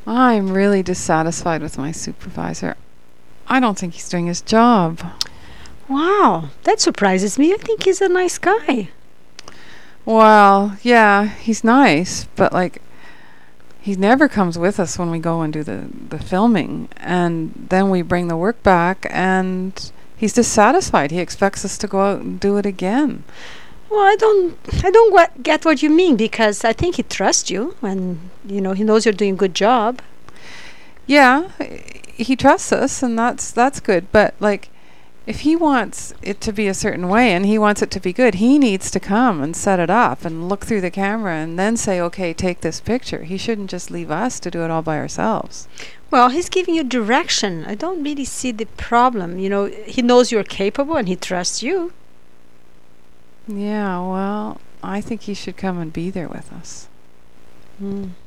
I'm really dissatisfied with my supervisor. I don't think he's doing his job. Wow, that surprises me. I think he's a nice guy. Well, yeah, he's nice, but like he never comes with us when we go and do the filming, and then we bring the work back and he's dissatisfied. He expects us to go out and do it again. Well, I don't get what you mean, because I think he trusts you, and he knows you're doing a good job. Yeah, he trusts us, and that's good, but like if he wants it to be a certain way and he wants it to be good, he needs to come and set it up and look through the camera and then say, okay, take this picture. He shouldn't just leave us to do it all by ourselves. Well, he's giving you direction. I don't really see the problem. He knows you're capable and he trusts you. Yeah, well, I think he should come and be there with us. Mm.